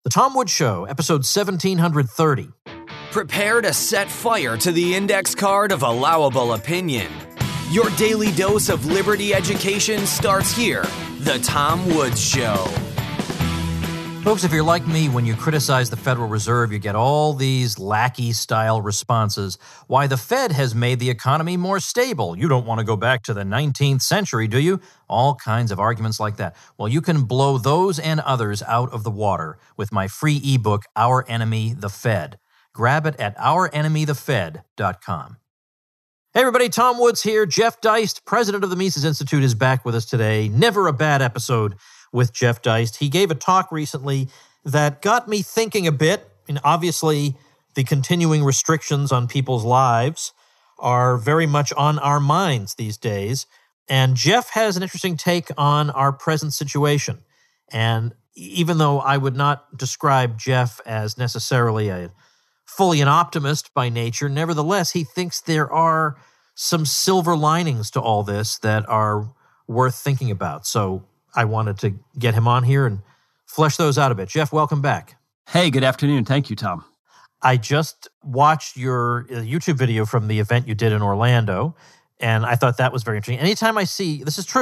The Tom Woods Show, episode 1730. Prepare to set fire to the index card of allowable opinion. Your daily dose of liberty education starts here. The Tom Woods Show. Folks, if you're like me, when you criticize the Federal Reserve, you get all these lackey-style responses. Why, the Fed has made the economy more stable. You don't want to go back to the 19th century, do you? All kinds of arguments like that. Well, you can blow those and others out of the water with my free ebook, Our Enemy, the Fed. Grab it at ourenemythefed.com. Hey everybody, Tom Woods here. Jeff Deist, president of the Mises Institute, is back with us today. Never a bad episode with Jeff Deist. He gave a talk recently that got me thinking a bit. And obviously, the continuing restrictions on people's lives are very much on our minds these days. And Jeff has an interesting take on our present situation. And even though I would not describe Jeff as necessarily fully an optimist by nature, nevertheless, he thinks there are some silver linings to all this that are worth thinking about. So I wanted to get him on here and flesh those out a bit. Jeff, welcome back. Hey, good afternoon. Thank you, Tom. I just watched your YouTube video from the event you did in Orlando, and I thought that was very interesting. Anytime I see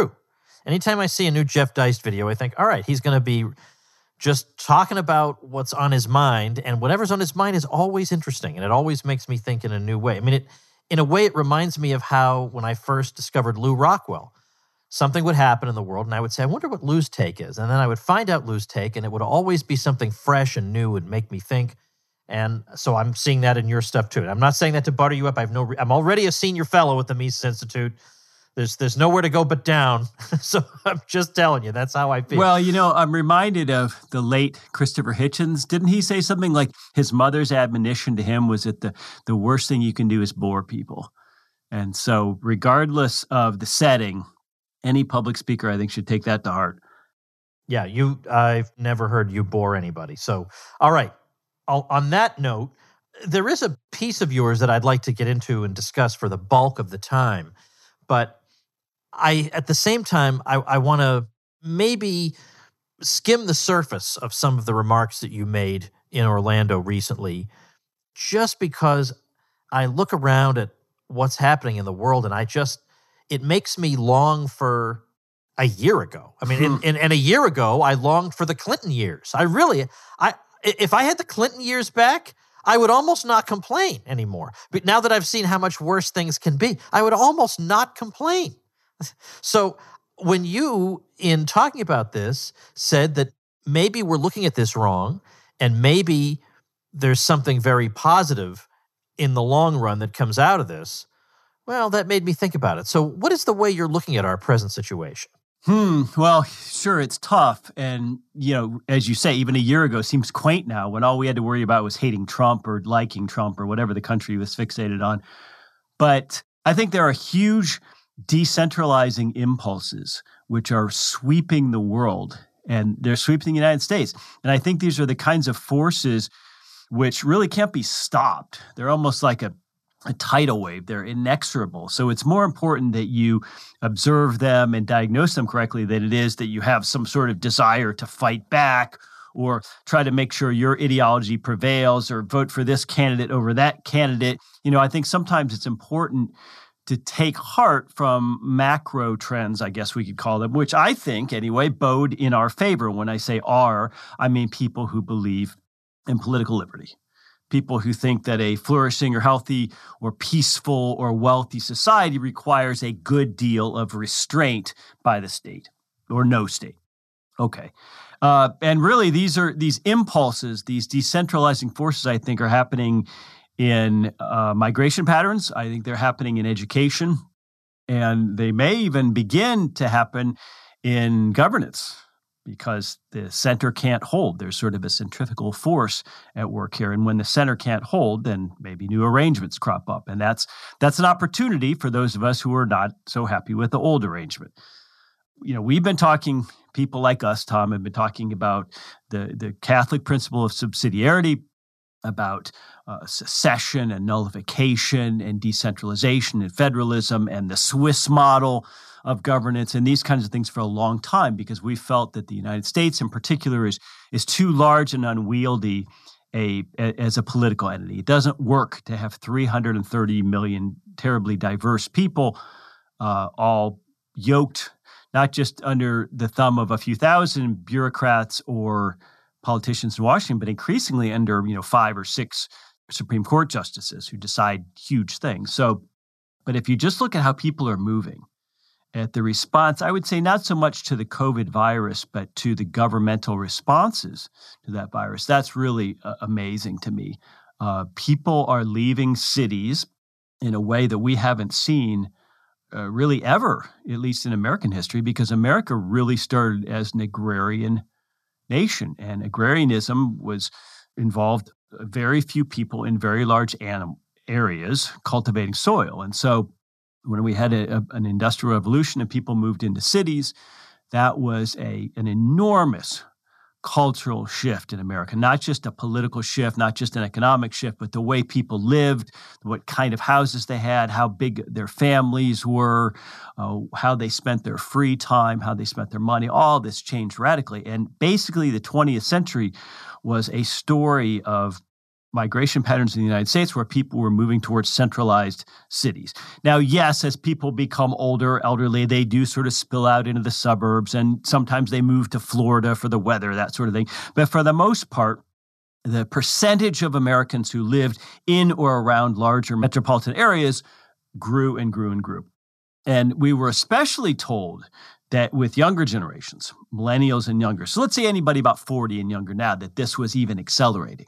a new Jeff Deist video, I think, all right, he's going to be just talking about what's on his mind, and whatever's on his mind is always interesting, and it always makes me think in a new way. I mean, in a way, it reminds me of how when I first discovered Lew Rockwell, something would happen in the world, and I would say, I wonder what Lew's take is. And then I would find out Lew's take, and it would always be something fresh and new and make me think. And so I'm seeing that in your stuff, too. And I'm not saying that to butter you up. I'm already a senior fellow at the Mises Institute. There's nowhere to go but down. So I'm just telling you, that's how I feel. Well, I'm reminded of the late Christopher Hitchens. Didn't he say something like his mother's admonition to him was that the worst thing you can do is bore people? And so regardless of the setting, any public speaker, I think, should take that to heart. Yeah, I've never heard you bore anybody. So, all right. On that note, there is a piece of yours that I'd like to get into and discuss for the bulk of the time. But at the same time, I want to maybe skim the surface of some of the remarks that you made in Orlando recently, just because I look around at what's happening in the world and it makes me long for a year ago. I mean, and a year ago, I longed for the Clinton years. If I had the Clinton years back, I would almost not complain anymore. But now that I've seen how much worse things can be, I would almost not complain. So when you, in talking about this, said that maybe we're looking at this wrong, and maybe there's something very positive in the long run that comes out of this, well, that made me think about it. So what is the way you're looking at our present situation? Well, sure, it's tough. And, as you say, even a year ago seems quaint now when all we had to worry about was hating Trump or liking Trump or whatever the country was fixated on. But I think there are huge decentralizing impulses which are sweeping the world, and they're sweeping the United States. And I think these are the kinds of forces which really can't be stopped. They're almost like a tidal wave. They're inexorable. So it's more important that you observe them and diagnose them correctly than it is that you have some sort of desire to fight back or try to make sure your ideology prevails or vote for this candidate over that candidate. I think sometimes it's important to take heart from macro trends, I guess we could call them, which I think, anyway, bode in our favor. When I say our, I mean people who believe in political liberty. People who think that a flourishing or healthy or peaceful or wealthy society requires a good deal of restraint by the state or no state. Okay. And really, these impulses, these decentralizing forces, I think, are happening in migration patterns. I think they're happening in education. And they may even begin to happen in governance, because the center can't hold. There's sort of a centrifugal force at work here. And when the center can't hold, then maybe new arrangements crop up. And that's an opportunity for those of us who are not so happy with the old arrangement. We've been talking, people like us, Tom, have been talking about the Catholic principle of subsidiarity, about secession and nullification and decentralization and federalism and the Swiss model of governance and these kinds of things for a long time because we felt that the United States in particular is too large and unwieldy as a political entity. It doesn't work to have 330 million terribly diverse people all yoked, not just under the thumb of a few thousand bureaucrats or politicians in Washington, but increasingly under 5 or 6 Supreme Court justices who decide huge things. But if you just look at how people are moving, at the response, I would say not so much to the COVID virus, but to the governmental responses to that virus. That's really amazing to me. People are leaving cities in a way that we haven't seen really ever, at least in American history, because America really started as an agrarian nation, and agrarianism was involved very few people in very large areas cultivating soil. And so when we had an industrial revolution and people moved into cities, that was an enormous cultural shift in America, not just a political shift, not just an economic shift, but the way people lived, what kind of houses they had, how big their families were, how they spent their free time, how they spent their money. All this changed radically. And basically the 20th century was a story of migration patterns in the United States where people were moving towards centralized cities. Now, yes, as people become older, elderly, they do sort of spill out into the suburbs, and sometimes they move to Florida for the weather, that sort of thing. But for the most part, the percentage of Americans who lived in or around larger metropolitan areas grew and grew and grew. And we were especially told that with younger generations, millennials and younger, so let's say anybody about 40 and younger now, that this was even accelerating.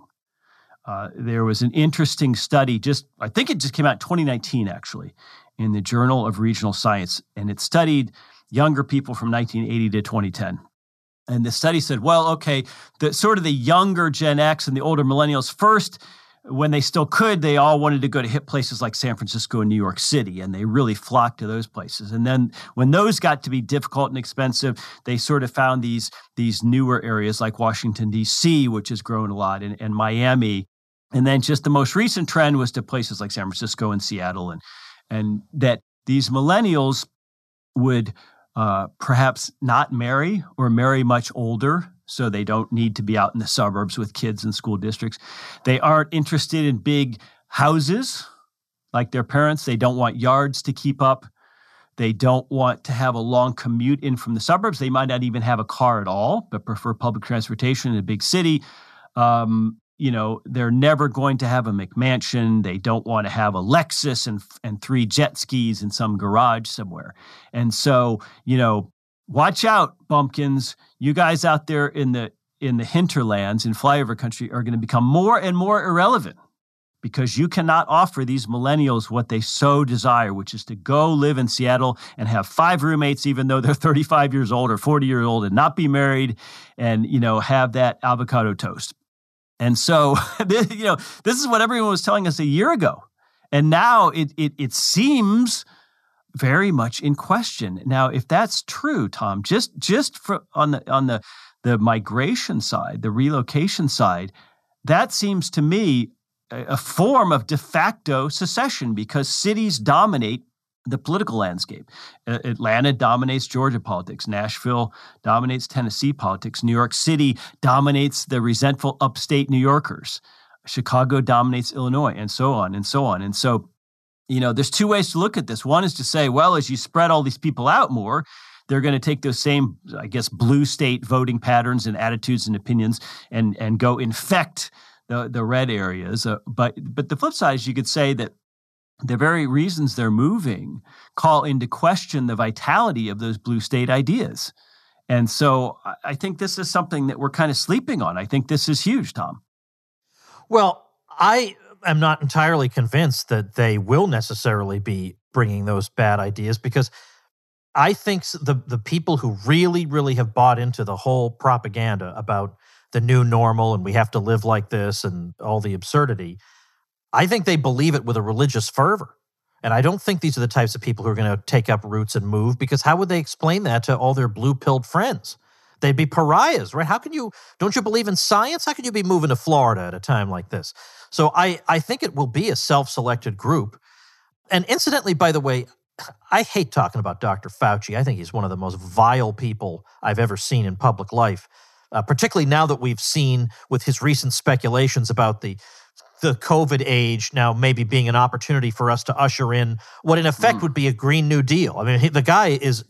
There was an interesting study, I think it just came out in 2019, actually, in the Journal of Regional Science, and it studied younger people from 1980 to 2010. And the study said, well, okay, the younger Gen X and the older millennials first, when they still could, they all wanted to go to hip places like San Francisco and New York City, and they really flocked to those places. And then when those got to be difficult and expensive, they sort of found these newer areas like Washington, D.C., which has grown a lot, and Miami. And then just the most recent trend was to places like San Francisco and Seattle, and that these millennials would perhaps not marry or marry much older, so they don't need to be out in the suburbs with kids in school districts. They aren't interested in big houses like their parents. They don't want yards to keep up. They don't want to have a long commute in from the suburbs. They might not even have a car at all, but prefer public transportation in a big city. They're never going to have a McMansion. They don't want to have a Lexus and 3 jet skis in some garage somewhere. And so, watch out, bumpkins. You guys out there in the hinterlands in flyover country are going to become more and more irrelevant because you cannot offer these millennials what they so desire, which is to go live in Seattle and have 5 roommates, even though they're 35 years old or 40 years old, and not be married and, have that avocado toast. And so, this is what everyone was telling us a year ago. And now it seems very much in question. Now, if that's true, Tom, just on the migration side, the relocation side, that seems to me a form of de facto secession because cities dominate the political landscape. Atlanta dominates Georgia politics. Nashville dominates Tennessee politics. New York City dominates the resentful upstate New Yorkers. Chicago dominates Illinois, and so on and so on. And so, there's 2 ways to look at this. One is to say, well, as you spread all these people out more, they're going to take those same, blue state voting patterns and attitudes and opinions and go infect the red areas. But the flip side is you could say that the very reasons they're moving call into question the vitality of those blue state ideas. And so I think this is something that we're kind of sleeping on. I think this is huge, Tom. Well, I am not entirely convinced that they will necessarily be bringing those bad ideas because I think the people who really, really have bought into the whole propaganda about the new normal and we have to live like this and all the absurdity, I think they believe it with a religious fervor. And I don't think these are the types of people who are going to take up roots and move because how would they explain that to all their blue-pilled friends? They'd be pariahs, right? Don't you believe in science? How can you be moving to Florida at a time like this? So I think it will be a self-selected group. And incidentally, by the way, I hate talking about Dr. Fauci. I think he's one of the most vile people I've ever seen in public life, particularly now that we've seen with his recent speculations about the COVID age now maybe being an opportunity for us to usher in what in effect would be a Green New Deal. I mean, the guy is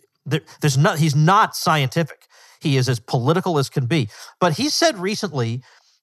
he's not scientific. He is as political as can be. But he said recently,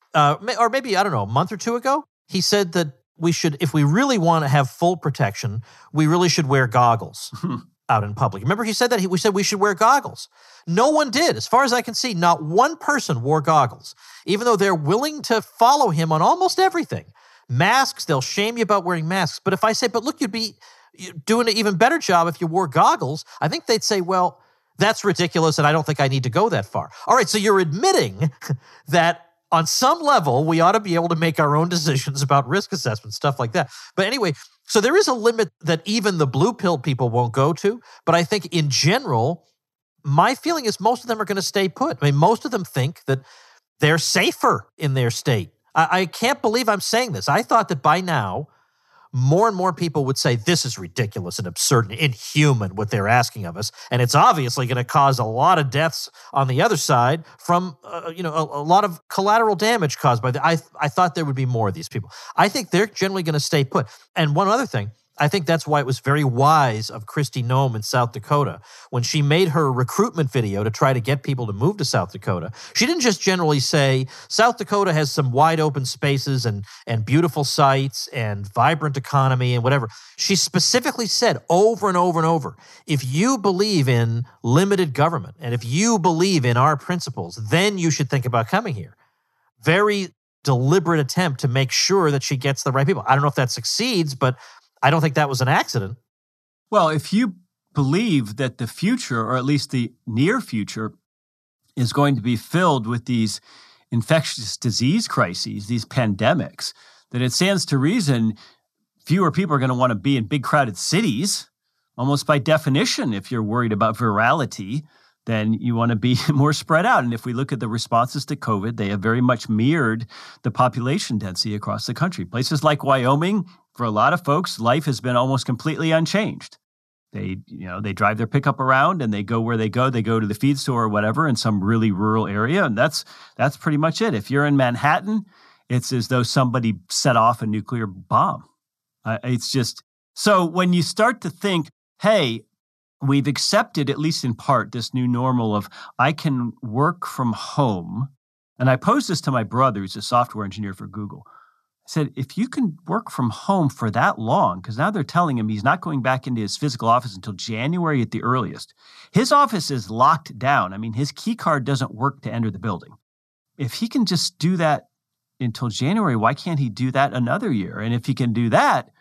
or maybe, I don't know, a month or two ago, he said that we should, if we really want to have full protection, we really should wear goggles out in public. Remember he said that? We said we should wear goggles. No one did. As far as I can see, not one person wore goggles, even though they're willing to follow him on almost everything. Masks, they'll shame you about wearing masks. But if I say, but look, you'd be doing an even better job if you wore goggles, I think they'd say, well, that's ridiculous, and I don't think I need to go that far. All right, so you're admitting that on some level, we ought to be able to make our own decisions about risk assessment, stuff like that. But anyway, so there is a limit that even the blue pill people won't go to. But I think in general, my feeling is most of them are going to stay put. I mean, most of them think that they're safer in their state. I can't believe I'm saying this. I thought that by now, more and more people would say this is ridiculous and absurd and inhuman what they're asking of us, and it's obviously going to cause a lot of deaths on the other side from a lot of collateral damage caused by I thought there would be more of these people. I think they're generally going to stay put. And one other thing, I think that's why it was very wise of Kristi Noem in South Dakota when she made her recruitment video to try to get people to move to South Dakota. She didn't just generally say, South Dakota has some wide open spaces and beautiful sites and vibrant economy and whatever. She specifically said over and over and over, if you believe in limited government and if you believe in our principles, then you should think about coming here. Very deliberate attempt to make sure that she gets the right people. I don't know if that succeeds, but I don't think that was an accident. Well, if you believe that the future, or at least the near future, is going to be filled with these infectious disease crises, these pandemics, then it stands to reason fewer people are going to want to be in big crowded cities. Almost by definition, if you're worried about virality, then you want to be more spread out. And if we look at the responses to COVID, they have very much mirrored the population density across the country. Places like Wyoming, for a lot of folks, life has been almost completely unchanged. They drive their pickup around and they go where they go. They go to the feed store or whatever in some really rural area, and that's pretty much it. If you're in Manhattan, it's as though somebody set off a nuclear bomb. It's just so when you start to think, hey, we've accepted, at least in part, this new normal of I can work from home. And I posed this to my brother, who's a software engineer for Google. I said, if you can work from home for that long, because now they're telling him he's not going back into his physical office until January at the earliest. His office is locked down. I mean, his key card doesn't work to enter the building. If he can just do that until January, why can't he do that another year? And if he can do that,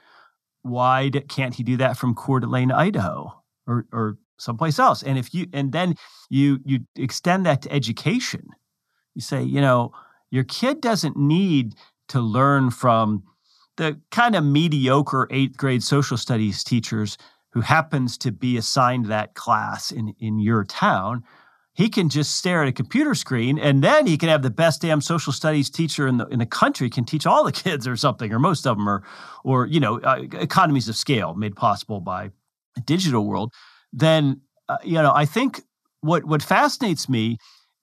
why can't he do that from Coeur d'Alene, Idaho? Or someplace else. And then you extend that to education. You say, your kid doesn't need to learn from the kind of mediocre 8th grade social studies teachers who happens to be assigned that class in your town. He can just stare at a computer screen, and then he can have the best damn social studies teacher in the country can teach all the kids or something, or most of them, or economies of scale made possible by a digital world. Then I think what fascinates me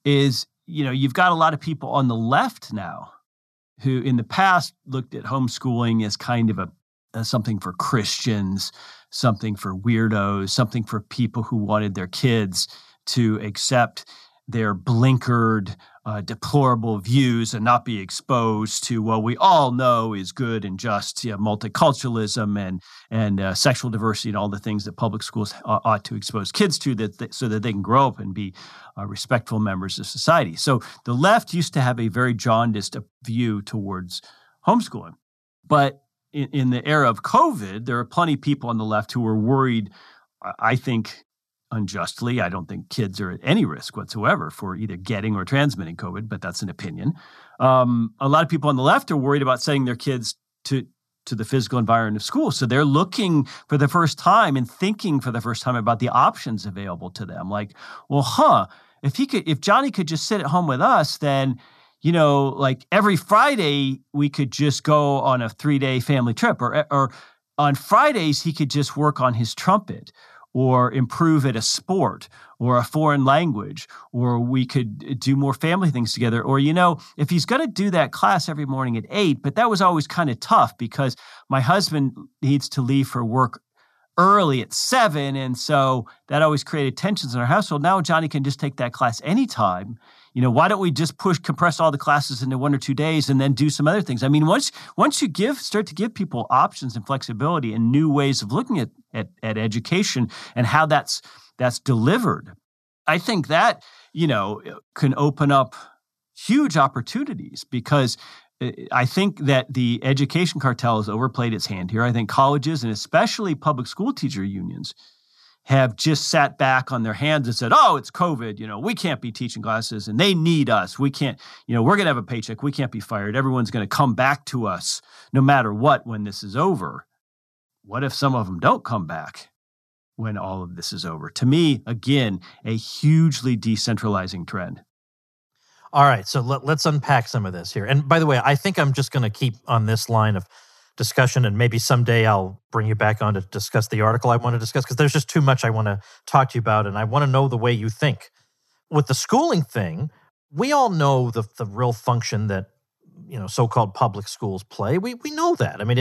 is you've got a lot of people on the left now who in the past looked at homeschooling as kind of something for Christians, something for weirdos, something for people who wanted their kids to accept their blinkered, deplorable views and not be exposed to what we all know is good and just multiculturalism and sexual diversity and all the things that public schools ought to expose kids to so that they can grow up and be respectful members of society. So the left used to have a very jaundiced view towards homeschooling. But in the era of COVID, there are plenty of people on the left who were worried, I think, unjustly. I don't think kids are at any risk whatsoever for either getting or transmitting COVID, but that's an opinion. A lot of people on the left are worried about sending their kids to the physical environment of school. So they're looking for the first time and thinking for the first time about the options available to them. Like, well, if Johnny could just sit at home with us, then, like every Friday we could just go on a 3-day family trip, or on Fridays he could just work on his trumpet. or improve at a sport or a foreign language, or we could do more family things together. Or, if he's going to do that class every morning at 8, but that was always kind of tough because my husband needs to leave for work early at 7. And so that always created tensions in our household. Now Johnny can just take that class anytime. Why don't we just compress all the classes into 1 or 2 days and then do some other things? I mean, once you start to give people options and flexibility and new ways of looking at education and how that's delivered, I think that, can open up huge opportunities, because I think that the education cartel has overplayed its hand here. I think colleges and especially public school teacher unions have just sat back on their hands and said, oh, it's COVID. We can't be teaching classes and they need us. We can't, we're going to have a paycheck. We can't be fired. Everyone's going to come back to us no matter what when this is over. What if some of them don't come back when all of this is over? To me, again, a hugely decentralizing trend. All right, so let's unpack some of this here. And by the way, I think I'm just going to keep on this line of discussion, and maybe someday I'll bring you back on to discuss the article I want to discuss, because there's just too much I want to talk to you about, and I want to know the way you think. With the schooling thing, we all know the real function that so-called public schools play. We know that. I mean,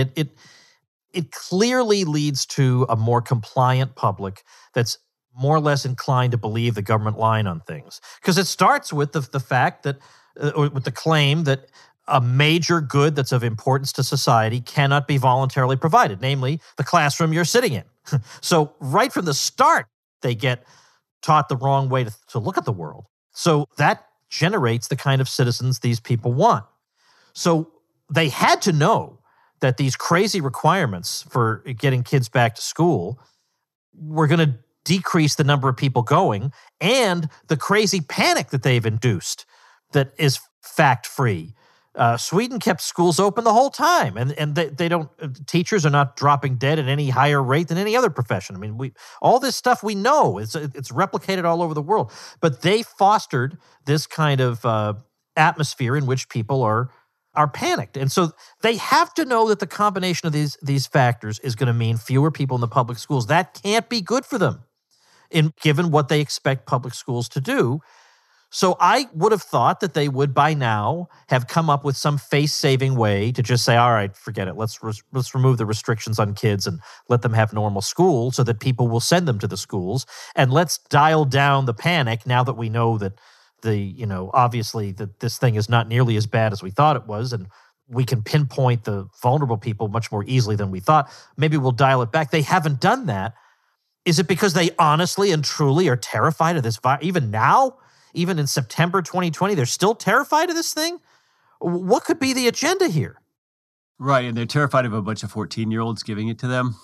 it clearly leads to a more compliant public that's more or less inclined to believe the government line on things, because it starts with the fact that, or with the claim that a major good that's of importance to society cannot be voluntarily provided, namely the classroom you're sitting in. So right from the start, they get taught the wrong way to look at the world. So that generates the kind of citizens these people want. So they had to know that these crazy requirements for getting kids back to school were going to decrease the number of people going, and the crazy panic that they've induced that is fact-free. Sweden kept schools open the whole time, and they don't. Teachers are not dropping dead at any higher rate than any other profession. I mean, all this stuff we know, it's replicated all over the world. But they fostered this kind of atmosphere in which people are panicked, and so they have to know that the combination of these factors is going to mean fewer people in the public schools. That can't be good for them, given what they expect public schools to do. So I would have thought that they would by now have come up with some face-saving way to just say, all right, forget it. Let's remove the restrictions on kids and let them have normal school so that people will send them to the schools. And let's dial down the panic now that we know that obviously that this thing is not nearly as bad as we thought it was. And we can pinpoint the vulnerable people much more easily than we thought. Maybe we'll dial it back. They haven't done that. Is it because they honestly and truly are terrified of this virus? Even now? Even in September 2020, they're still terrified of this thing? What could be the agenda here? Right, and they're terrified of a bunch of 14-year-olds giving it to them?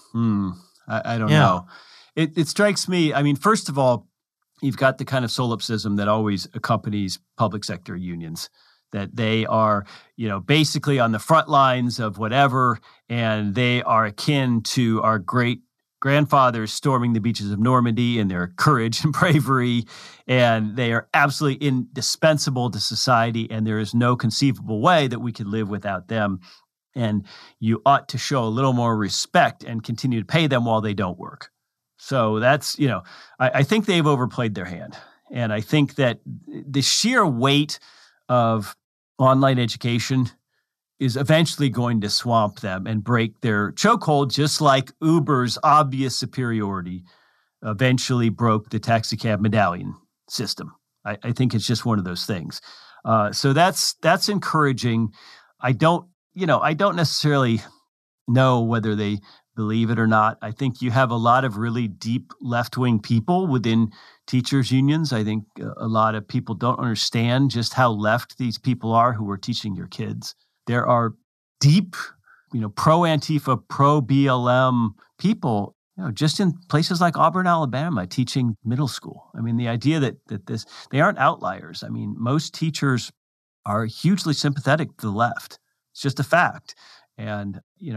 I don't know. It strikes me, I mean, first of all, you've got the kind of solipsism that always accompanies public sector unions, that they are, basically on the front lines of whatever, and they are akin to our great grandfathers storming the beaches of Normandy in their courage and bravery, and they are absolutely indispensable to society, and there is no conceivable way that we could live without them. And you ought to show a little more respect and continue to pay them while they don't work. So that's, I think they've overplayed their hand. And I think that the sheer weight of online education is eventually going to swamp them and break their chokehold, just like Uber's obvious superiority eventually broke the taxicab medallion system. I think it's just one of those things. So that's encouraging. I don't necessarily know whether they believe it or not. I think you have a lot of really deep left-wing people within teachers' unions. I think a lot of people don't understand just how left these people are who are teaching your kids. There are deep, pro-Antifa, pro-BLM people, just in places like Auburn, Alabama, teaching middle school. I mean, the idea that they aren't outliers. I mean, most teachers are hugely sympathetic to the left. It's just a fact. And,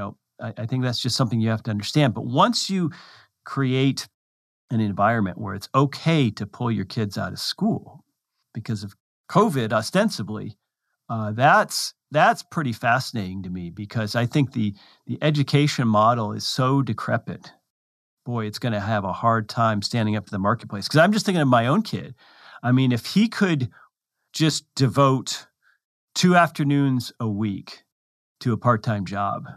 I think that's just something you have to understand. But once you create an environment where it's okay to pull your kids out of school because of COVID, ostensibly, that's pretty fascinating to me, because I think the education model is so decrepit boy, it's going to have a hard time standing up to the marketplace. Because I'm just thinking of my own kid. I mean, if he could just devote 2 afternoons a week to a part-time job,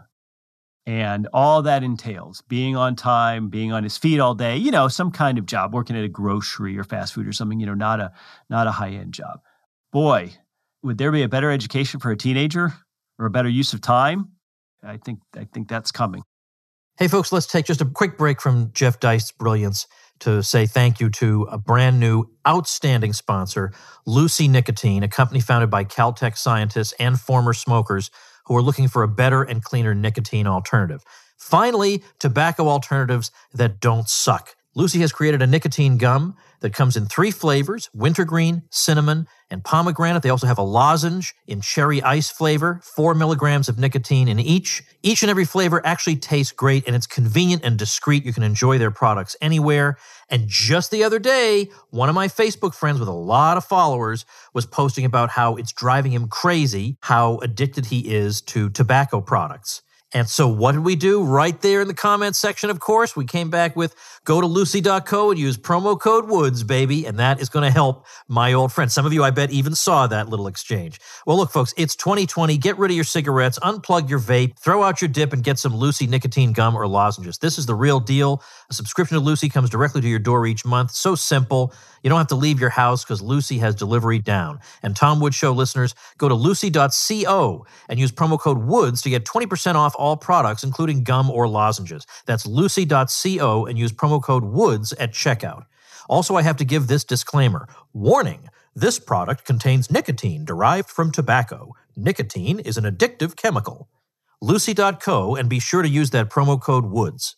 and all that entails, being on time, being on his feet all day, some kind of job, working at a grocery or fast food or something, not a high-end job. Boy, would there be a better education for a teenager or a better use of time? I think that's coming. Hey, folks, let's take just a quick break from Jeff Deist's brilliance to say thank you to a brand new, outstanding sponsor, Lucy Nicotine, a company founded by Caltech scientists and former smokers who are looking for a better and cleaner nicotine alternative. Finally, tobacco alternatives that don't suck. Lucy has created a nicotine gum that comes in 3 flavors, wintergreen, cinnamon, and pomegranate. They also have a lozenge in cherry ice flavor, 4 milligrams of nicotine in each. Each and every flavor actually tastes great, and it's convenient and discreet. You can enjoy their products anywhere. And just the other day, one of my Facebook friends with a lot of followers was posting about how it's driving him crazy, how addicted he is to tobacco products. And so what did we do? Right there in the comments section, of course, we came back with go to lucy.co and use promo code WOODS, baby, and that is going to help my old friend. Some of you, I bet, even saw that little exchange. Well, look, folks, it's 2020. Get rid of your cigarettes, unplug your vape, throw out your dip, and get some Lucy nicotine gum or lozenges. This is the real deal. A subscription to Lucy comes directly to your door each month. So simple. You don't have to leave your house because Lucy has delivery down. And Tom Woods Show listeners, go to lucy.co and use promo code WOODS to get 20% off all products, including gum or lozenges. That's lucy.co and use promo code WOODS at checkout. Also, I have to give this disclaimer. Warning, this product contains nicotine derived from tobacco. Nicotine is an addictive chemical. Lucy.co, and be sure to use that promo code WOODS.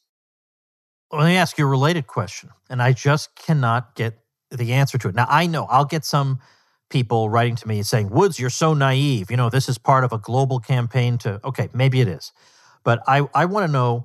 Let me ask you a related question, and I just cannot get the answer to it. Now, I know I'll get some people writing to me saying, Woods, you're so naive. This is part of a global campaign to, okay, maybe it is. But I want to know,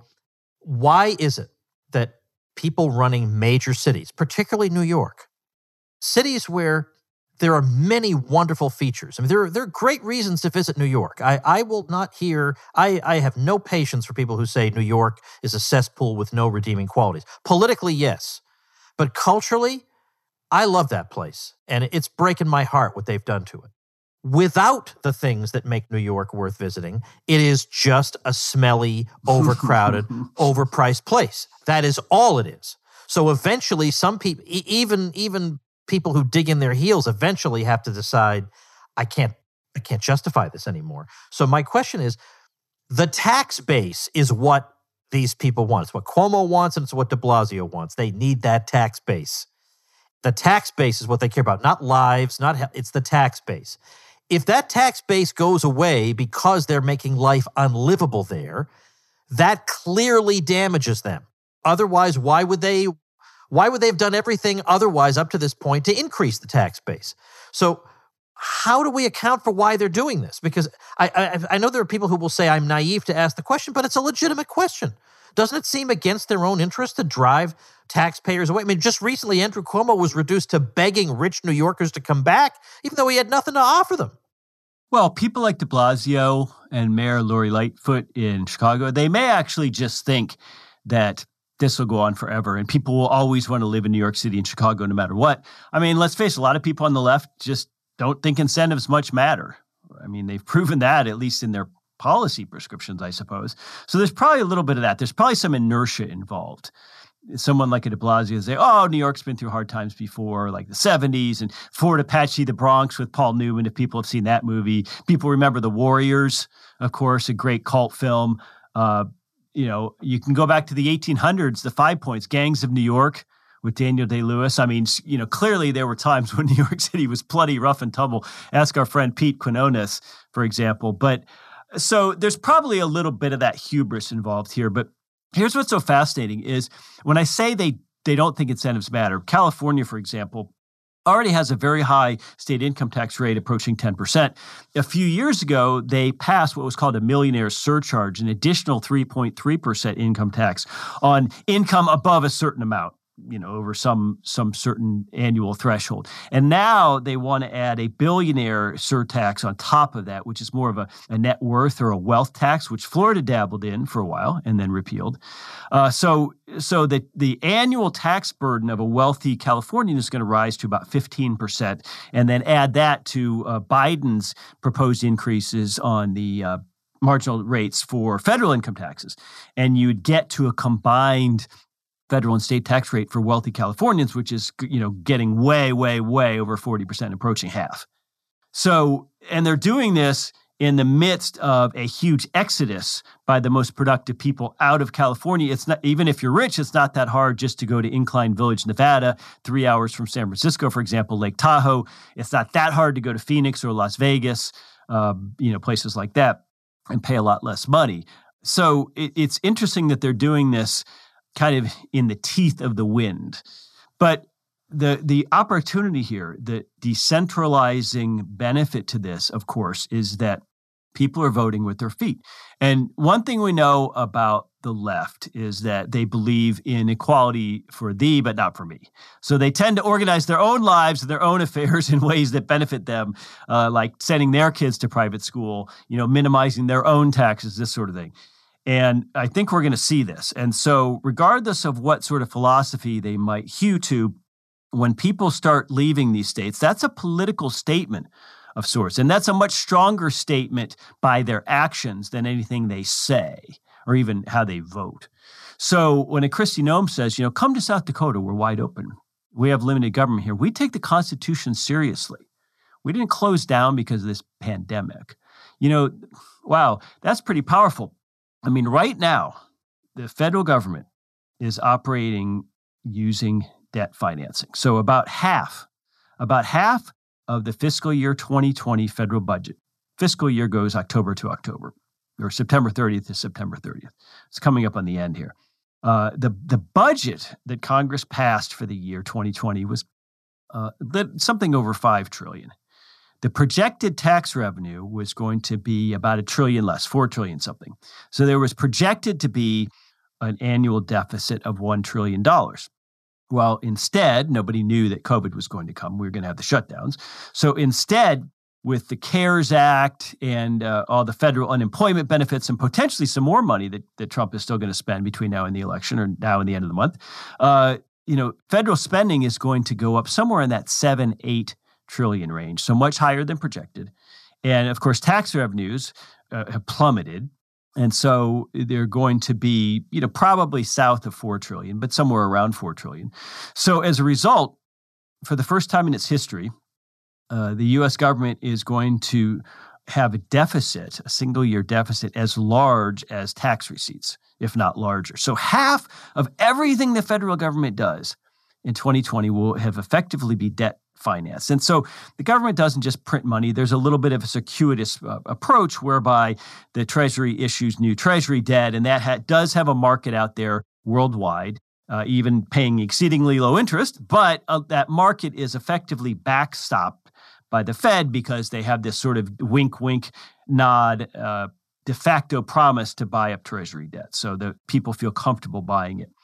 why is it that people running major cities, particularly New York, cities where there are many wonderful features. I mean, there are great reasons to visit New York. I will not hear, I have no patience for people who say New York is a cesspool with no redeeming qualities. Politically, yes. But culturally, I love that place, and it's breaking my heart what they've done to it. Without the things that make New York worth visiting, it is just a smelly, overcrowded, overpriced place. That is all it is. So eventually, some people, even people who dig in their heels, eventually have to decide, I can't justify this anymore. So my question is, the tax base is what these people want. It's what Cuomo wants, and it's what de Blasio wants. They need that tax base. The tax base is what they care about, not lives, it's the tax base. If that tax base goes away because they're making life unlivable there, that clearly damages them. Otherwise, why would they have done everything otherwise up to this point to increase the tax base? So how do we account for why they're doing this? Because I know there are people who will say I'm naive to ask the question, but it's a legitimate question. Doesn't it seem against their own interest to drive taxpayers away? I mean, just recently, Andrew Cuomo was reduced to begging rich New Yorkers to come back, even though he had nothing to offer them. Well, people like de Blasio and Mayor Lori Lightfoot in Chicago, they may actually just think that this will go on forever and people will always want to live in New York City and Chicago no matter what. I mean, let's face it, a lot of people on the left just don't think incentives much matter. I mean, they've proven that, at least in their policy prescriptions, I suppose. So there's probably a little bit of that. There's probably some inertia involved. Someone like a de Blasio say, oh, New York's been through hard times before, like the 70s, and Fort Apache, The Bronx with Paul Newman, if people have seen that movie. People remember The Warriors, of course, a great cult film. You can go back to the 1800s, the 5 Points, Gangs of New York with Daniel Day-Lewis. I mean, clearly there were times when New York City was bloody, rough and tumble. Ask our friend Pete Quinones, for example. But so there's probably a little bit of that hubris involved here. But here's what's so fascinating is when I say they don't think incentives matter, California, for example, already has a very high state income tax rate approaching 10%. A few years ago, they passed what was called a millionaire surcharge, an additional 3.3% income tax on income above a certain amount. over some certain annual threshold. And now they want to add a billionaire surtax on top of that, which is more of a net worth or a wealth tax, which Florida dabbled in for a while and then repealed. So the annual tax burden of a wealthy Californian is going to rise to about 15%, and then add that to Biden's proposed increases on the marginal rates for federal income taxes. And you'd get to a combined federal and state tax rate for wealthy Californians, which is, getting way, way, way over 40%, approaching half. So, and they're doing this in the midst of a huge exodus by the most productive people out of California. It's not, even if you're rich, it's not that hard just to go to Incline Village, Nevada, 3 hours from San Francisco, for example, Lake Tahoe. It's not that hard to go to Phoenix or Las Vegas, places like that, and pay a lot less money. So it's interesting that they're doing this kind of in the teeth of the wind. But the opportunity here, the decentralizing benefit to this, of course, is that people are voting with their feet. And one thing we know about the left is that they believe in equality for thee, but not for me. So they tend to organize their own lives, their own affairs in ways that benefit them, like sending their kids to private school, minimizing their own taxes, this sort of thing. And I think we're going to see this. And so regardless of what sort of philosophy they might hew to, when people start leaving these states, that's a political statement of sorts. And that's a much stronger statement by their actions than anything they say or even how they vote. So when a Kristi Noem says, come to South Dakota, we're wide open. We have limited government here. We take the Constitution seriously. We didn't close down because of this pandemic. Wow, that's pretty powerful. I mean, right now, the federal government is operating using debt financing. So about half of the fiscal year 2020 federal budget, fiscal year goes October to October, or September 30th to September 30th. It's coming up on the end here. The budget that Congress passed for the year 2020 was something over $5 trillion. The projected tax revenue was going to be about $1 trillion less, $4 trillion something. So there was projected to be an annual deficit of $1 trillion. Well, instead, nobody knew that COVID was going to come. We were going to have the shutdowns. So instead, with the CARES Act and all the federal unemployment benefits and potentially some more money that Trump is still going to spend between now and the election or now and the end of the month, federal spending is going to go up somewhere in that $7-8 trillion range, so much higher than projected. And of course, tax revenues have plummeted. And so they're going to be, probably south of $4 trillion, but somewhere around $4 trillion. So as a result, for the first time in its history, the U.S. government is going to have a deficit, a single-year deficit, as large as tax receipts, if not larger. So half of everything the federal government does in 2020 will have effectively be debt finance. And so the government doesn't just print money. There's a little bit of a circuitous approach whereby the Treasury issues new Treasury debt, and that does have a market out there worldwide, even paying exceedingly low interest. But that market is effectively backstopped by the Fed because they have this sort of wink, wink, nod, de facto promise to buy up Treasury debt. So that people feel comfortable buying it.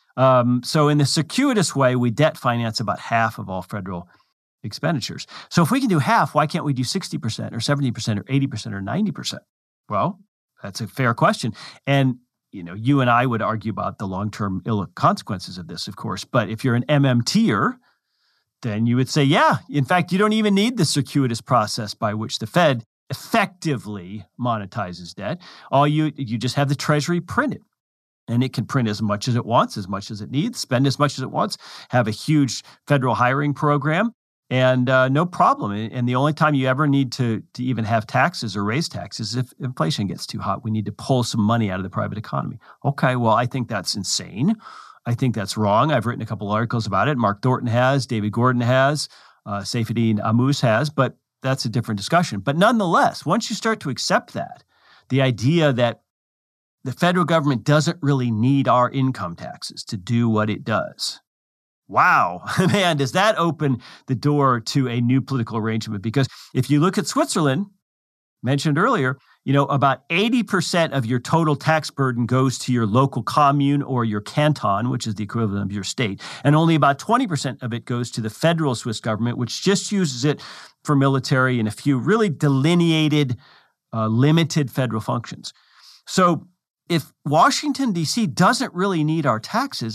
So in the circuitous way, we debt finance about half of all federal expenditures. So if we can do half, why can't we do 60% or 70% or 80% or 90%? Well, that's a fair question. And, you and I would argue about the long-term ill consequences of this, of course. But if you're an MMTer, then you would say, yeah, in fact, you don't even need the circuitous process by which the Fed effectively monetizes debt. You just have the Treasury printed. And it can print as much as it wants, as much as it needs, spend as much as it wants, have a huge federal hiring program, and no problem. And the only time you ever need to even have taxes or raise taxes is if inflation gets too hot. We need to pull some money out of the private economy. Okay, well, I think that's insane. I think that's wrong. I've written a couple articles about it. Mark Thornton has, David Gordon has, Saifuddin Ammous has, but that's a different discussion. But nonetheless, once you start to accept that, the idea that the federal government doesn't really need our income taxes to do what it does. Wow, man, does that open the door to a new political arrangement? Because if you look at Switzerland, mentioned earlier, About 80% of your total tax burden goes to your local commune or your canton, which is the equivalent of your state. And only about 20% of it goes to the federal Swiss government, which just uses it for military and a few really delineated, limited federal functions. So if Washington, D.C. doesn't really need our taxes,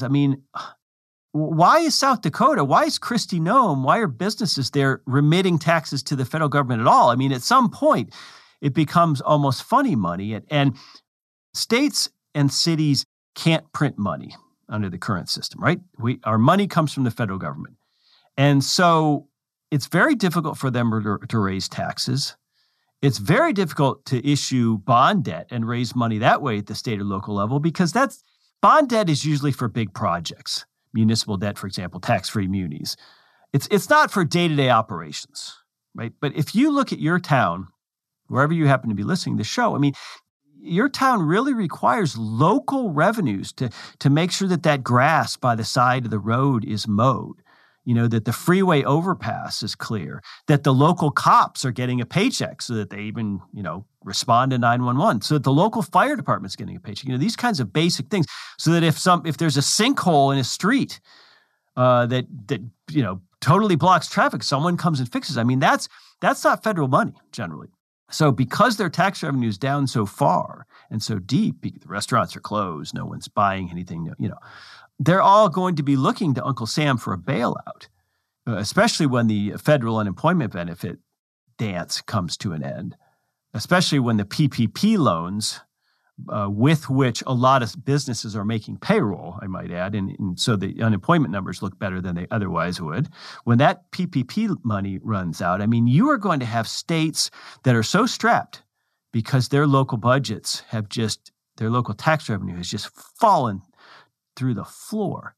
why is South Dakota, why is Kristi Noem, why are businesses there remitting taxes to the federal government at all? At some point, it becomes almost funny money. And states and cities can't print money under the current system, right? Our money comes from the federal government. And so it's very difficult for them to raise taxes. It's very difficult to issue bond debt and raise money that way at the state or local level because bond debt is usually for big projects. Municipal debt, for example, tax-free munis. It's not for day-to-day operations, right? But if you look at your town, wherever you happen to be listening to the show, your town really requires local revenues to make sure that grass by the side of the road is mowed, that the freeway overpass is clear, that the local cops are getting a paycheck so that they even, respond to 911, so that the local fire department's getting a paycheck, these kinds of basic things, so that if there's a sinkhole in a street that totally blocks traffic, someone comes and fixes. That's not federal money generally. So because their tax revenue is down so far and so deep, the restaurants are closed, no one's buying anything, they're all going to be looking to Uncle Sam for a bailout, especially when the federal unemployment benefit dance comes to an end, especially when the PPP loans, with which a lot of businesses are making payroll, I might add, and so the unemployment numbers look better than they otherwise would. When that PPP money runs out, you are going to have states that are so strapped because their local budgets their local tax revenue has just fallen through the floor.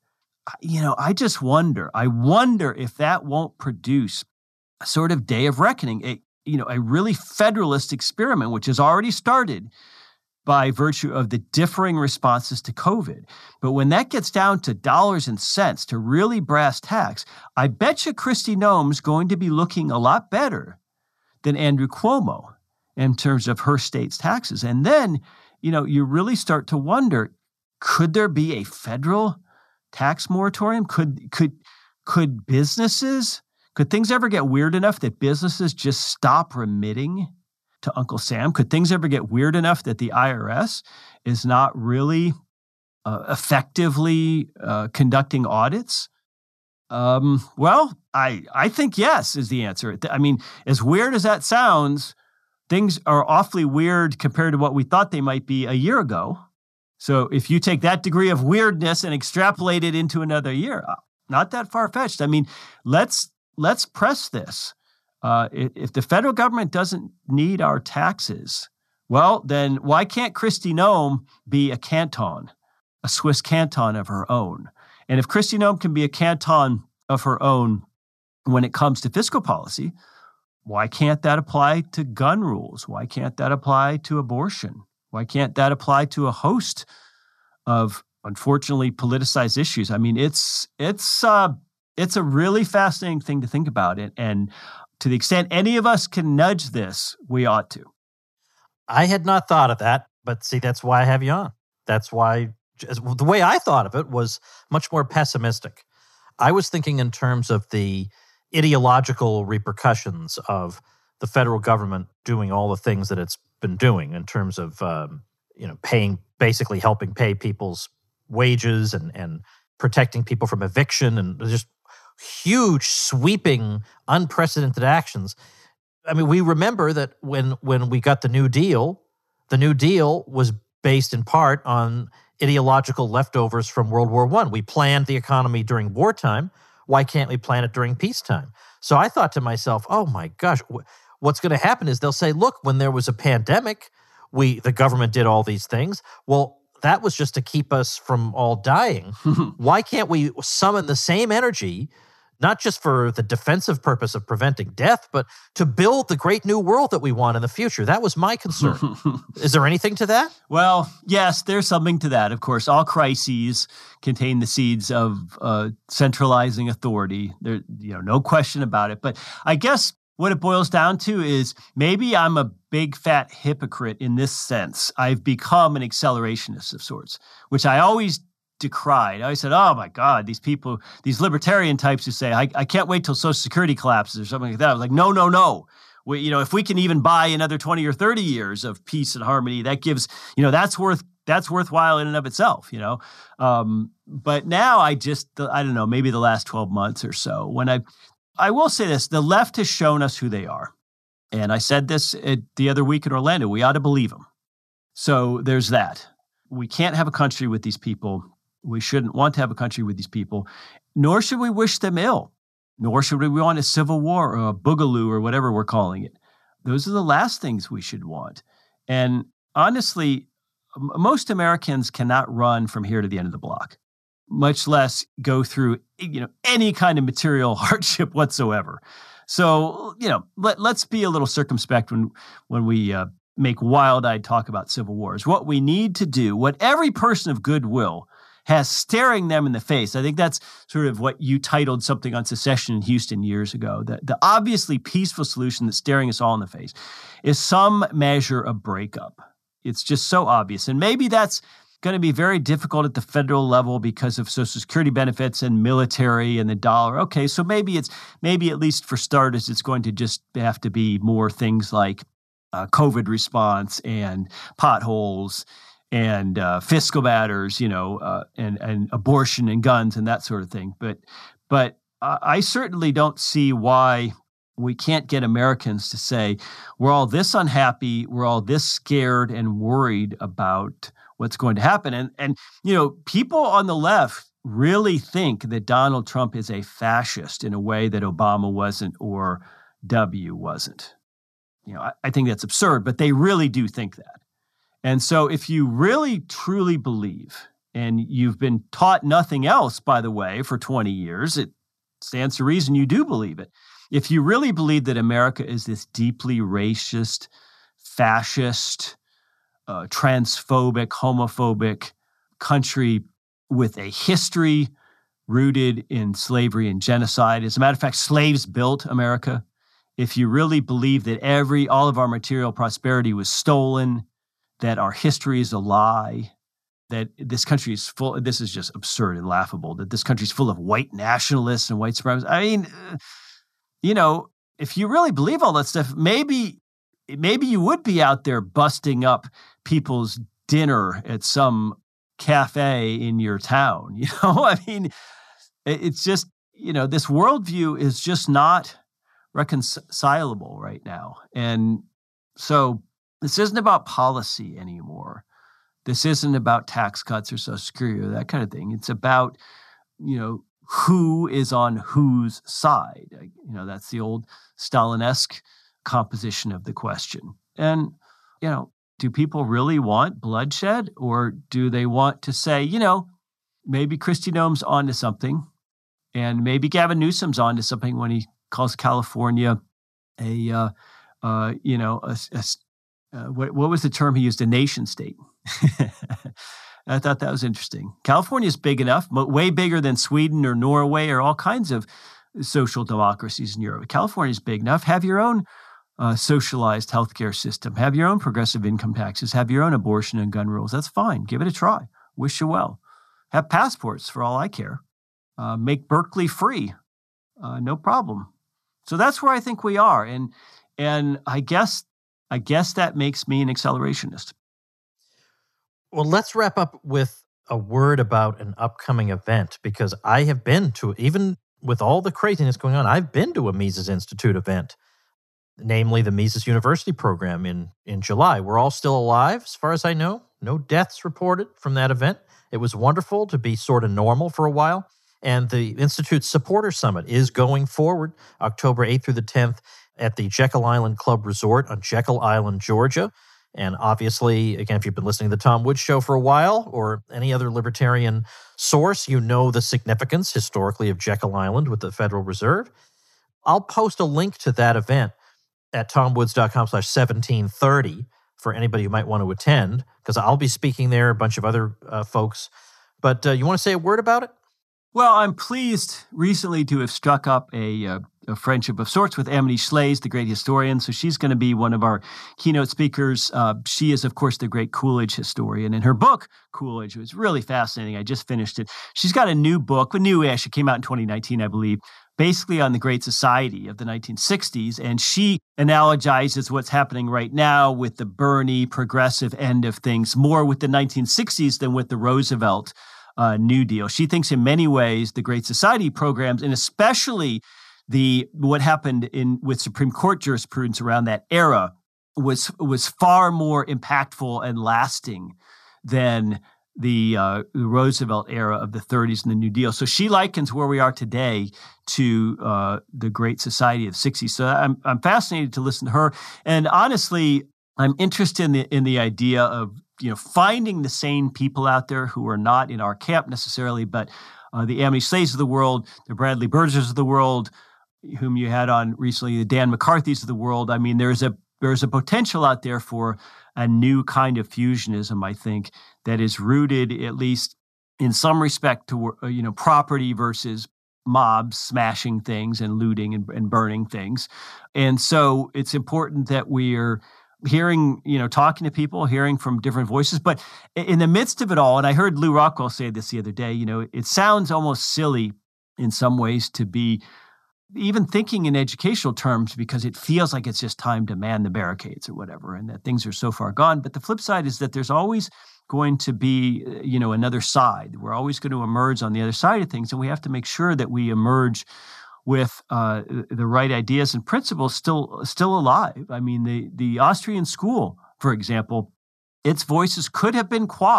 I just wonder. I wonder if that won't produce a sort of day of reckoning, a really federalist experiment, which has already started by virtue of the differing responses to COVID. But when that gets down to dollars and cents, to really brass tacks, I bet you Kristi Noem's going to be looking a lot better than Andrew Cuomo in terms of her state's taxes. And then, you really start to wonder, could there be a federal tax moratorium? Could businesses, could things ever get weird enough that businesses just stop remitting to Uncle Sam? Could things ever get weird enough that the IRS is not really effectively conducting audits? Well, I think yes is the answer. As weird as that sounds, things are awfully weird compared to what we thought they might be a year ago. So if you take that degree of weirdness and extrapolate it into another year, not that far-fetched. Let's press this. If the federal government doesn't need our taxes, well, then why can't Kristi Noem be a canton, a Swiss canton of her own? And if Kristi Noem can be a canton of her own when it comes to fiscal policy, why can't that apply to gun rules? Why can't that apply to abortion? Why can't that apply to a host of, unfortunately, politicized issues? It's a really fascinating thing to think about it. And to the extent any of us can nudge this, we ought to. I had not thought of that, but see, that's why I have you on. That's why the way I thought of it was much more pessimistic. I was thinking in terms of the ideological repercussions of the federal government doing all the things that it's been doing in terms of, basically helping pay people's wages and protecting people from eviction and just huge, sweeping, unprecedented actions. We remember that when we got the New Deal was based in part on ideological leftovers from World War I. We planned the economy during wartime. Why can't we plan it during peacetime? So I thought to myself, oh my gosh, what's going to happen is they'll say, look, when there was a pandemic, the government did all these things. Well, that was just to keep us from all dying. Why can't we summon the same energy, not just for the defensive purpose of preventing death, but to build the great new world that we want in the future? That was my concern. Is there anything to that? Well, yes, there's something to that. Of course, all crises contain the seeds of centralizing authority. There, no question about it. But I guess what it boils down to is maybe I'm a big fat hypocrite in this sense. I've become an accelerationist of sorts, which I always decried. I always said, oh my God, these people, these libertarian types who say, I can't wait till Social Security collapses or something like that. I was like, no. If we can even buy another 20 or 30 years of peace and harmony, that gives, that's worthwhile in and of itself, But now I don't know, maybe the last 12 months or so, when I will say this, the left has shown us who they are. And I said this the other week in Orlando, we ought to believe them. So there's that. We can't have a country with these people. We shouldn't want to have a country with these people, nor should we wish them ill, nor should we want a civil war or a boogaloo or whatever we're calling it. Those are the last things we should want. And honestly, most Americans cannot run from here to the end of the block, much less go through, any kind of material hardship whatsoever. So, let's be a little circumspect when we make wild-eyed talk about civil wars. What we need to do, what every person of goodwill has staring them in the face. I think that's sort of what you titled something on secession in Houston years ago. The obviously peaceful solution that's staring us all in the face is some measure of breakup. It's just so obvious. And maybe that's going to be very difficult at the federal level because of Social Security benefits and military and the dollar. Okay, so maybe at least for starters, it's going to just have to be more things like COVID response and potholes and fiscal matters, and abortion and guns and that sort of thing. But I certainly don't see why we can't get Americans to say, we're all this unhappy, we're all this scared and worried about what's going to happen. And people on the left really think that Donald Trump is a fascist in a way that Obama wasn't or W wasn't. I think that's absurd, but they really do think that. And so if you really, truly believe, and you've been taught nothing else, by the way, for 20 years, it stands to reason you do believe it. If you really believe that America is this deeply racist, fascist, transphobic, homophobic country with a history rooted in slavery and genocide, as a matter of fact, slaves built America. If you really believe that all of our material prosperity was stolen, that our history is a lie, that this country is full, this is just absurd and laughable, that this country is full of white nationalists and white supremacists. I mean, if you really believe all that stuff, maybe you would be out there busting up people's dinner at some cafe in your town. I mean, it's just, this worldview is just not reconcilable right now. And so this isn't about policy anymore. This isn't about tax cuts or Social Security or that kind of thing. It's about, who is on whose side. That's the old Stalin-esque composition of the question. And, do people really want bloodshed, or do they want to say, maybe Kristi Noem's onto something, and maybe Gavin Newsom's onto something when he calls California what was the term he used? A nation state. I thought that was interesting. California is big enough, way bigger than Sweden or Norway or all kinds of social democracies in Europe. California is big enough. Have your own socialized healthcare system. Have your own progressive income taxes. Have your own abortion and gun rules. That's fine. Give it a try. Wish you well. Have passports for all I care. Make Berkeley free. No problem. So that's where I think we are. And I guess that makes me an accelerationist. Well, let's wrap up with a word about an upcoming event, because I have been to, even with all the craziness going on, I've been to a Mises Institute event, namely the Mises University program in July. We're all still alive, as far as I know. No deaths reported from that event. It was wonderful to be sort of normal for a while. And the Institute's Supporter Summit is going forward October 8th through the 10th at the Jekyll Island Club Resort on Jekyll Island, Georgia. And obviously, again, if you've been listening to the Tom Woods Show for a while, or any other libertarian source, you know the significance historically of Jekyll Island with the Federal Reserve. I'll post a link to that event at tomwoods.com/1730 for anybody who might want to attend, because I'll be speaking there, a bunch of other folks. But you want to say a word about it? Well, I'm pleased recently to have struck up a a friendship of sorts with Amity Shlaes, the great historian. So she's going to be one of our keynote speakers. She is, of course, the great Coolidge historian. And her book, Coolidge, was really fascinating. I just finished it. She's got a new book, it came out in 2019, I believe, basically on the Great Society of the 1960s. And she analogizes what's happening right now with the Bernie progressive end of things, more with the 1960s than with the Roosevelt New Deal. She thinks in many ways the Great Society programs, and especially what happened with Supreme Court jurisprudence around that era, was far more impactful and lasting than the Roosevelt era of the 30s and the New Deal. So she likens where we are today to the Great Society of the 60s. So I'm fascinated to listen to her. And honestly, I'm interested in the idea of finding the sane people out there who are not in our camp necessarily, but the Amity Shlaes of the world, the Bradley Birzers of the world, whom you had on recently, the Dan McCarthys of the world. I mean, there's a potential out there for a new kind of fusionism, I think, that is rooted, at least in some respect, to property versus mobs smashing things and looting and burning things. And so it's important that we're hearing, talking to people, hearing from different voices. But in the midst of it all, and I heard Lou Rockwell say this the other day, it sounds almost silly in some ways to be even thinking in educational terms because it feels like it's just time to man the barricades or whatever, and that things are so far gone. But the flip side is that there's always going to be, another side. We're always going to emerge on the other side of things, and we have to make sure that we emerge with the right ideas and principles still alive. I mean, the Austrian school, for example, its voices could have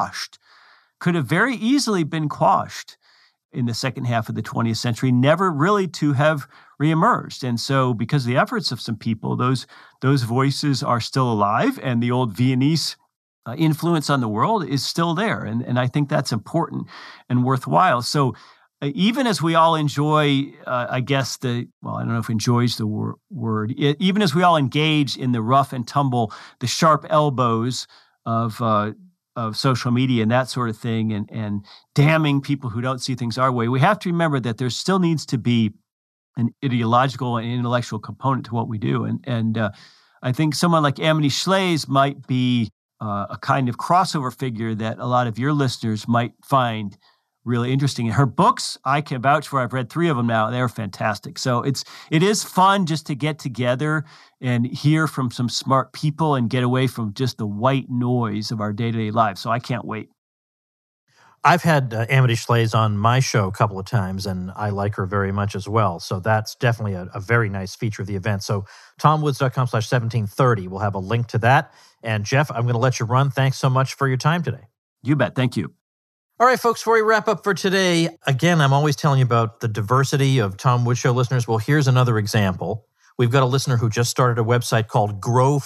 very easily been quashed in the second half of the 20th century, never really to have reemerged. And so because of the efforts of some people, those voices are still alive, and the old Viennese influence on the world is still there. And I think that's important and worthwhile. So even as we all enjoy, I don't know if enjoy is the word, even as we all engage in the rough and tumble, the sharp elbows of social media and that sort of thing, and damning people who don't see things our way, we have to remember that there still needs to be an ideological and intellectual component to what we do. And I think someone like Amity Shlaes might be a kind of crossover figure that a lot of your listeners might find really interesting. And her books, I can vouch for. I've read 3 of them now. They're fantastic. So it is fun just to get together and hear from some smart people and get away from just the white noise of our day-to-day lives. So I can't wait. I've had Amity Shlaes on my show a couple of times, and I like her very much as well. So that's definitely a very nice feature of the event. So tomwoods.com/1730. We'll have a link to that. And Jeff, I'm going to let you run. Thanks so much for your time today. You bet. Thank you. All right, folks, before we wrap up for today, again, I'm always telling you about the diversity of Tom Woods Show listeners. Well, here's another example. We've got a listener who just started a website called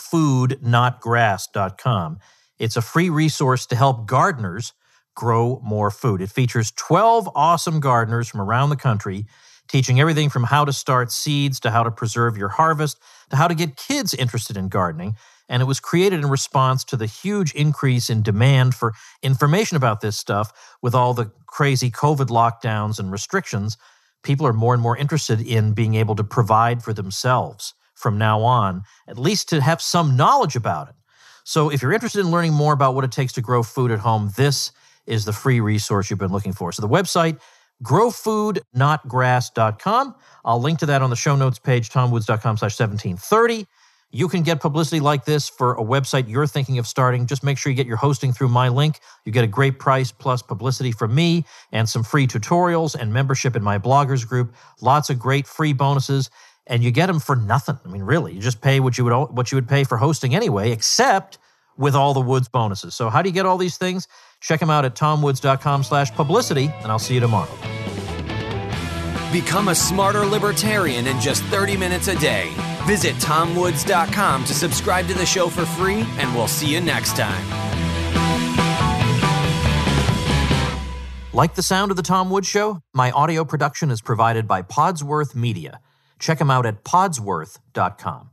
growfoodnotgrass.com. It's a free resource to help gardeners grow more food. It features 12 awesome gardeners from around the country, teaching everything from how to start seeds to how to preserve your harvest to how to get kids interested in gardening. And it was created in response to the huge increase in demand for information about this stuff. With all the crazy COVID lockdowns and restrictions, people are more and more interested in being able to provide for themselves from now on, at least to have some knowledge about it. So if you're interested in learning more about what it takes to grow food at home, this is the free resource you've been looking for. So the website, growfoodnotgrass.com. I'll link to that on the show notes page, tomwoods.com/1730. You can get publicity like this for a website you're thinking of starting. Just make sure you get your hosting through my link. You get a great price plus publicity from me and some free tutorials and membership in my bloggers group. Lots of great free bonuses, and you get them for nothing. I mean, really, you just pay what you would pay for hosting anyway, except with all the Woods bonuses. So how do you get all these things? Check them out at tomwoods.com/publicity, and I'll see you tomorrow. Become a smarter libertarian in just 30 minutes a day. Visit tomwoods.com to subscribe to the show for free, and we'll see you next time. Like the sound of The Tom Woods Show? My audio production is provided by Podsworth Media. Check them out at podsworth.com.